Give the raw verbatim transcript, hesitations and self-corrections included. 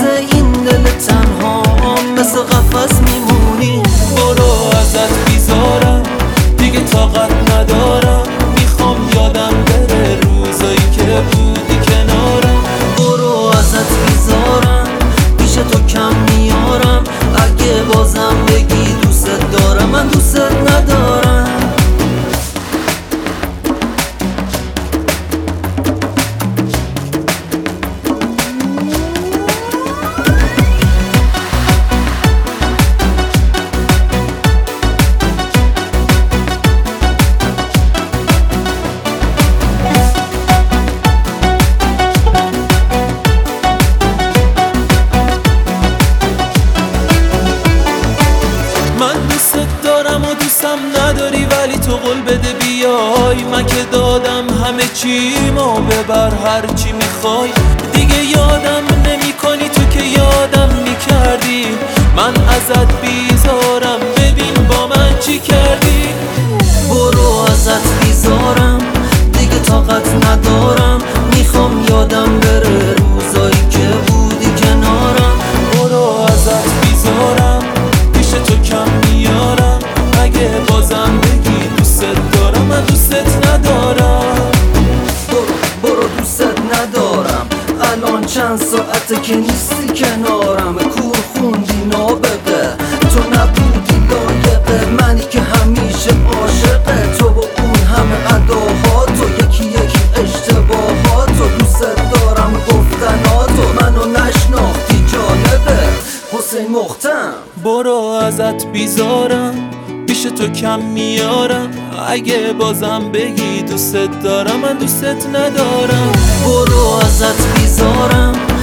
این دل تنها مثل قفس میمونی. برو ازت بیزارم دیگه طاقت ندارم، میخوام یادم بره روزایی که بودی کنارم. برو ازت بیزارم پیش تو کم میارم، اگه بازم بگی دوست دارم من دوست ندارم. دوستم نداری ولی تو قول بده بیای، من که دادم همه چی ما ببر هر چی میخوای. دیگه یادم نمی کنی تو که یادم میکردی، من ازت بیزارم ببین با من چی کردی. برو ازت بیزارم دیگه طاقت ندارم، میخوام یادم بره روزایی که بودی کنارم. برو ازت بیزارم پیش تو کم میارم، اگه بازم بگی دوست دارم من دوست ندارم. برو برو دوست ندارم، الان چند ساعته که نیستی کنارم. کور خوندی نابغه تو نبودی لایقه، منی که همیشه عاشقه تو با اون همه اداهاتو، یکی یکی اشتباهاتو. دوست دارم گفتناتو منو نشناختی جالبه حسین مختم. برو ازت بیزارم پیش تو کم میارم، اگه بازم بگی دوست دارم من دوست ندارم. برو ازت بیزارم